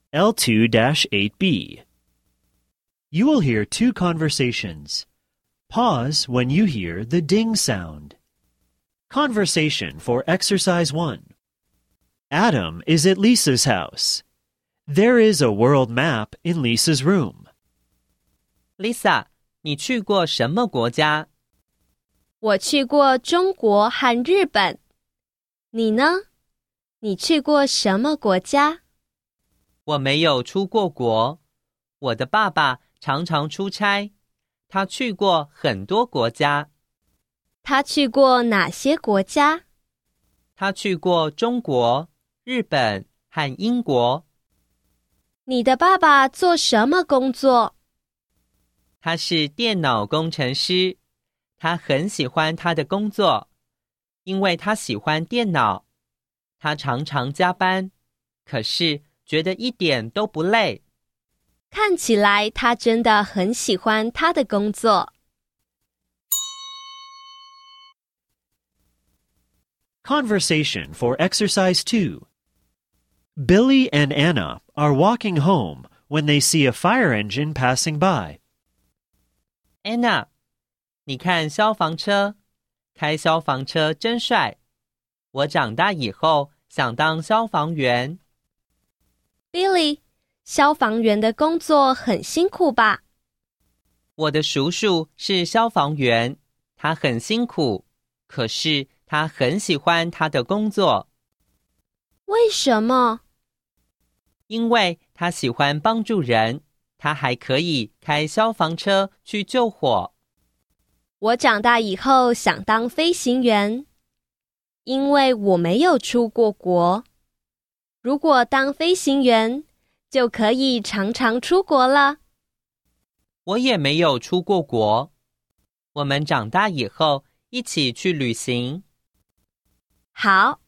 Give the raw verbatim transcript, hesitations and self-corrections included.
L two dash eight B. You will hear two conversations. Pause when you hear the ding sound. Conversation for exercise one. Adam is at Lisa's house. There is a world map in Lisa's room. Lisa, 你去过什么国家？ 我去过中国和日本。你呢？你去过什么国家？ 我没有出过国。我的爸爸常常出差，他去过很多国家。 他去过哪些国家？ 他去过中国、日本和英国。 你的爸爸做什么工作？ 他是电脑工程师，他很喜欢他的工作，因为他喜欢电脑。他常常加班，可是觉得一点都不累。 看起来他真的很喜欢他的工作。 Conversation for exercise two. Billy and Anna are walking home when they see a fire engine passing by. Anna, 你看消防车，开消防车真帅。我长大以后想当消防员。 Billy, 消防员的工作很辛苦吧？ 我的叔叔是消防员，他很辛苦，可是他很喜欢他的工作。 为什么？ 因为他喜欢帮助人，他还可以开消防车去救火。 我长大以后想当飞行员，因为我没有出过国。如果当飞行员，就可以常常出国了。 我也没有出过国。我们长大以后一起去旅行。 好。